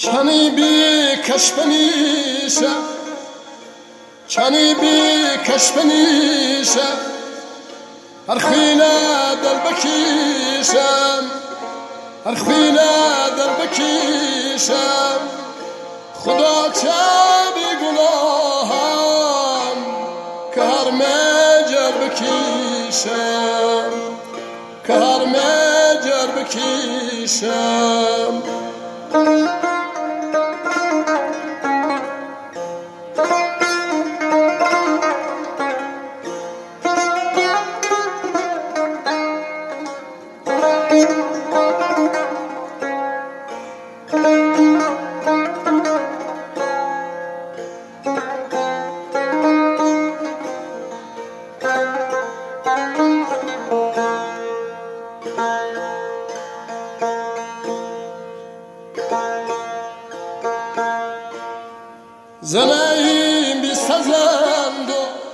چنی بی کش بنیشم چنی بی کش بنیشم هر خوینه دل بکیشم هر خوینه دل بکیشم خدا چه بی گناهم که هر مجر بکیشم که هر مجر بکیشم زنیم بی سزند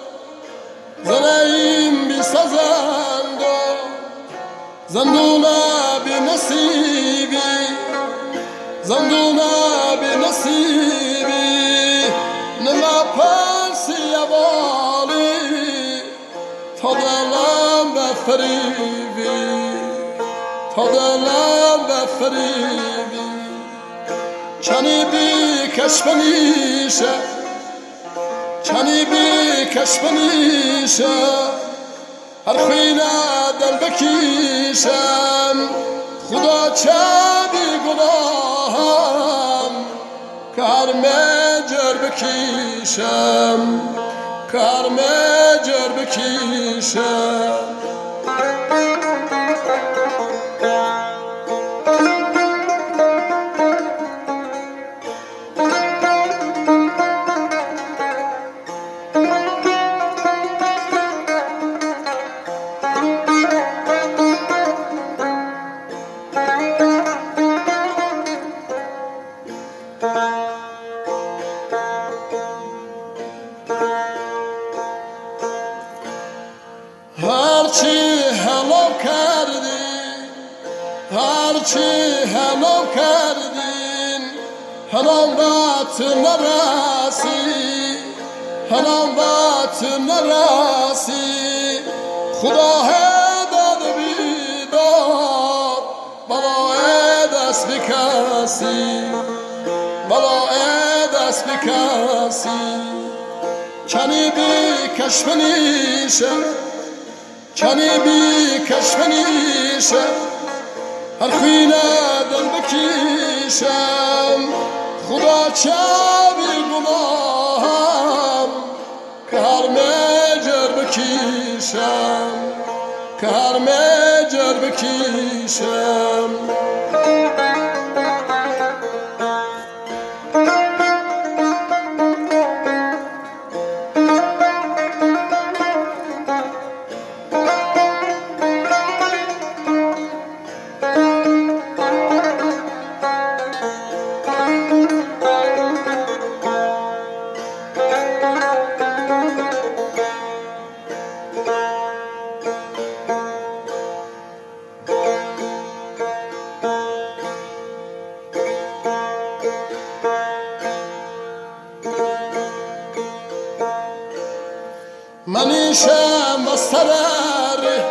زنیم بی سزند زندونه بی نصیبی زندونه بی نصیبی نما پرسی اوالی تا دلم بفریبی تا دلم بفریبی چنی بی کش بنیشه چنی بی کش بنیشه هر خوینه دل بکیشم خدا چه بی گناهم که هر مجر بکیشم که هر مجر بکیشم هرچی حلال کردین هرچی حلال کردین حلال بات نرسی حلال بات نرسی خدا داد بیدار بلای دست بکسی بلای دست بکسی چنی بی کش بنیشه چنی بی کش بنیشم هر خوینه دل بکیشم خدا چه بی گناهم که هر مجر بکیشم که هر مجر بکیشم منیشم مستراری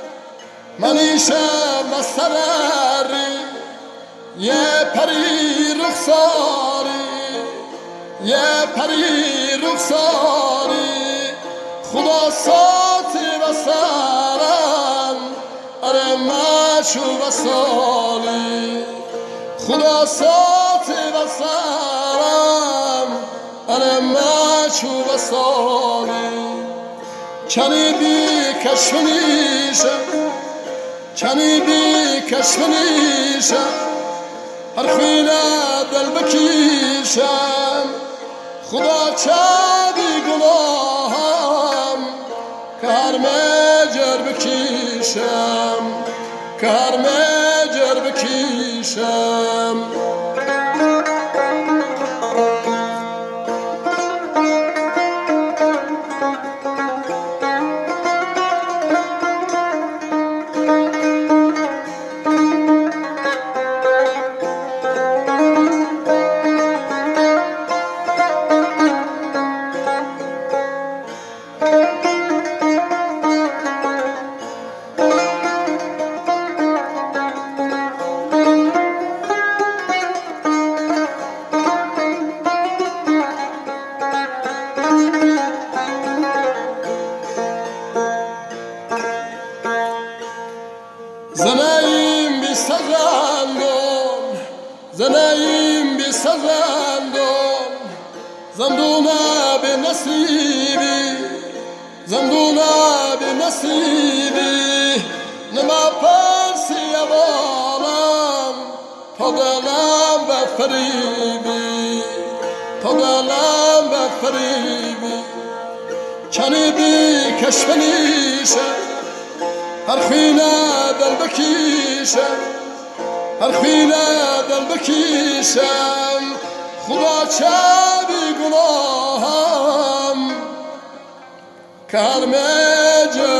منیشم مستراری یه پری رخساری یه پری رخساری خدا ساتی و سرم اره مشو و سالی خدا ساتی و سرم اره مشو و سالی چنی بی کش بنیشم چنی بی کش بنیشم هر خوینه دل بکیشم خدا چه بی گناهم که هر مجر بکیشم که هر مجر بکیشم زنایم بی سزندم زندونه به نصیبی زندونه به نصیبی نما پرسی اوانم تا دلم به فریبی تا دلم به فریبی چنی بی کشفنیشه هر خینه دل بکیشم هر خینه دل بکیشم خدا چه بی گناهم که هر مجر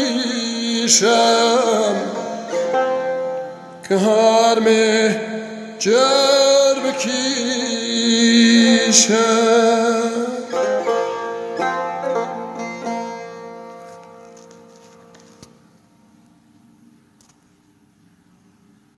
بکیشم که هر مجر بکیشم